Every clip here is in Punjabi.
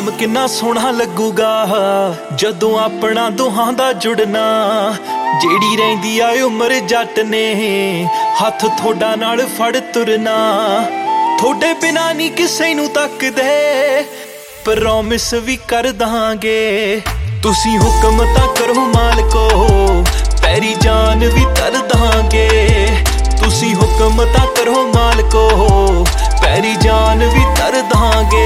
ਸ਼ਾਮ ਕਿੰਨਾ ਸੋਹਣਾ ਲੱਗੂਗਾ ਜਦੋਂ ਆਪਣਾ ਦੋਹਾਂ ਦਾ ਜੁੜਨਾ। ਜਿਹੜੀ ਰਹਿੰਦੀ ਆ ਉਮਰ ਜੱਟ ਨੇ ਹੱਥ ਥੋੜਾ ਨਾਲ ਫੜ ਤੁਰਨਾ। ਥੋੜੇ ਬਿਨਾਂ ਨਹੀਂ ਕਿਸੇ ਨੂੰ ਤੱਕਦੇ ਪ੍ਰੋਮਿਸ ਵੀ ਕਰ ਦਾਂਗੇ। ਤੁਸੀਂ ਹੁਕਮ ਤਾਂ ਕਰੋ ਮਾਲਕੋ ਪੈਰੀ ਜਾਨ ਵੀ ਧਰ ਦਾਂਗੇ। ਤੁਸੀਂ ਹੁਕਮ ਤਾਂ ਕਰੋ ਮਾਲਕੋ ਪੈਰੀ ਜਾਨ ਵੀ ਧਰ ਦਾਂਗੇ।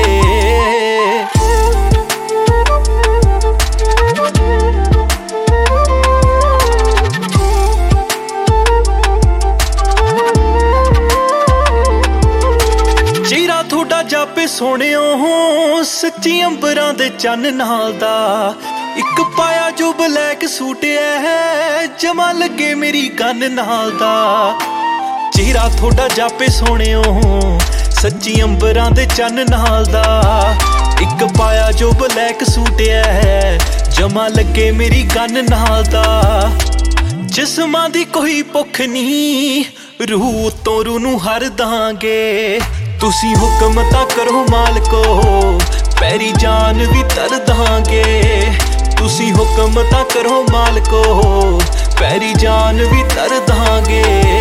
ਚਿਹਰਾ ਥੋੜਾ ਜਾਪੇ ਸੋਹਣਿਓ ਸੱਚੀ ਅੰਬਰਾਂ ਦੇ ਚੰਨ ਨਾਲ ਦਾ। ਇੱਕ ਪਾਇਆ ਜੋ ਬਲੈਕ ਸੂਟ ਹੈ ਜਮਾ ਲੱਗੇ ਮੇਰੀ ਕੰਨ ਨਾਲ ਦਾ। ਚਿਹਰਾ ਥੋੜਾ ਜਾਪੇ ਸੋਹਣਿਓ ਸੱਚੀ ਅੰਬਰਾਂ ਦੇ ਚੰਨ ਨਾਲ ਦਾ। ਇੱਕ ਪਾਇਆ ਜੋ ਬਲੈਕ ਸੂਟ ਹੈ ਜਮਾ ਲੱਗੇ ਮੇਰੀ ਕੰਨ ਨਾਲ ਦਾ। ਜਿਸਮਾਂ ਦੀ ਕੋਈ ਭੁੱਖ ਨਹੀਂ ਰੂਹ ਤੋਂ ਰੂਹ ਨੂੰ ਹਰ ਦਾਂਗੇ। ਤੁਸੀਂ ਹੁਕਮ ਤਾਂ ਕਰੋ ਮਾਲਕੋ ਪੈਰੀ ਜਾਨ ਵੀ ਧਰ ਦਾਂਗੇ। ਤੁਸੀਂ ਹੁਕਮ ਤਾਂ ਕਰੋ ਮਾਲਕੋ ਪੈਰੀ ਜਾਨ ਵੀ ਧਰ ਦਾਂਗੇ।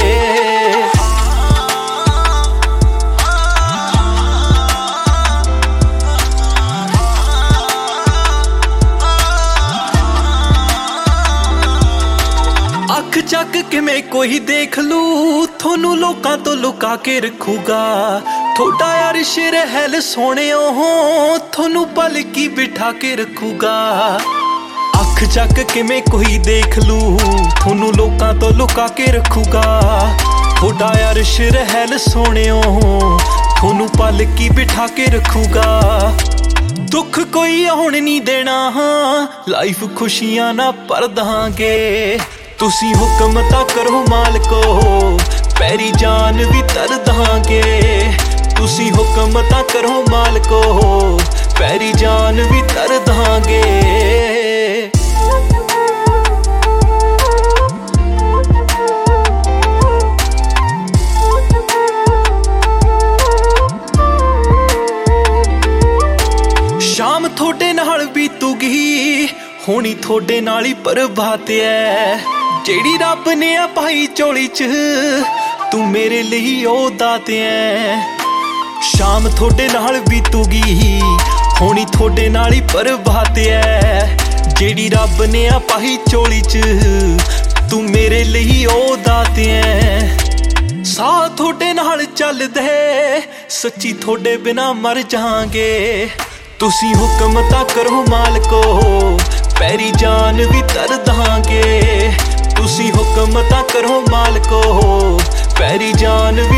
ਅੱਖ ਚੱਕ ਕਿਵੇਂ ਕੋਈ ਦੇਖ ਲੂ ਤੁਹਾਨੂੰ ਲੋਕਾਂ ਤੋਂ ਲੁਕਾ ਕੇ ਰੱਖੂਗਾ। ਥੋੜਾ ਅਰਸ਼ ਰਹਿਲ ਸੋਹਣਿਓ ਤੁਹਾਨੂੰ ਪਲਕੀ ਬਿਠਾ ਕੇ ਰੱਖੂਗਾ। ਅੱਖ ਚੱਕ ਕਿਵੇਂ ਕੋਈ ਦੇਖ ਲੂ ਤੁਹਾਨੂੰ ਲੋਕਾਂ ਤੋਂ ਲੁਕਾ ਕੇ ਰੱਖੂਗਾ। ਥੋੜਾ ਅਰਸ਼ ਰਹਿਲ ਸੋਹਣਿਓ ਤੁਹਾਨੂੰ ਪਲਕੀ ਬਿਠਾ ਕੇ ਰੱਖੂਗਾ। ਦੁੱਖ ਕੋਈ ਆਉਣ ਨਹੀਂ ਦੇਣਾ ਲਾਈਫ ਖੁਸ਼ੀਆਂ ਨਾ ਭਰ ਦਾਂਗੇ। ਤੁਸੀਂ ਹੁਕਮ ਤਾਂ ਕਰੋ ਮਾਲਕੋ ਪੈਰੀ ਜਾਨ ਵੀ ਧਰ ਦਾਂਗੇ। ਤੁਸੀਂ ਹੁਕਮ ਤਾਂ ਕਰੋ ਮਾਲਕੋ ਪੈਰੀ ਜਾਨ ਵੀ ਧਰ ਦਾਂਗੇ। ਸ਼ਾਮ ਤੁਹਾਡੇ ਨਾਲ ਬੀਤੂਗੀ ਹੋਣੀ ਤੁਹਾਡੇ ਨਾਲ ਹੀ ਪ੍ਰਭਾਤ ਐ। ਜਿਹੜੀ ਰੱਬ ਨੇ ਆ ਪਾਈ ਝੋਲੀ ਚ ਤੂੰ ਮੇਰੇ ਲਈ ਉਹ ਦਾਤ ਐ। ਸ਼ਾਮ ਤੁਹਾਡੇ ਨਾਲ ਬੀਤੂਗੀ ਹੋਣੀ ਤੁਹਾਡੇ ਨਾਲ ਹੀ ਪ੍ਰਭਾਤ ਐ। ਜਿਹੜੀ ਰੱਬ ਨੇ ਆ ਪਾਈ ਝੋਲੀ ਚ ਤੂੰ ਮੇਰੇ ਲਈ ਉਹ ਦਾਤ ਐ। ਸਾਹ ਤੁਹਾਡੇ ਨਾਲ ਚੱਲਦੇ ਸੱਚੀ ਤੁਹਾਡੇ ਬਿਨਾ ਮਰ ਜਾਵਾਂਗੇ। ਤੁਸੀਂ ਹੁਕਮ ਤਾਂ ਕਰੋ ਮਾਲਕੋ ਪੈਰੀ ਜਾਨ ਵੀ ਧਰ ਦਾਂਗੇ। ਤੁਸੀਂ ਹੁਕਮ ਤਾਂ ਕਰੋ ਮਾਲਕੋ ਪੈਰੀ ਜਾਨ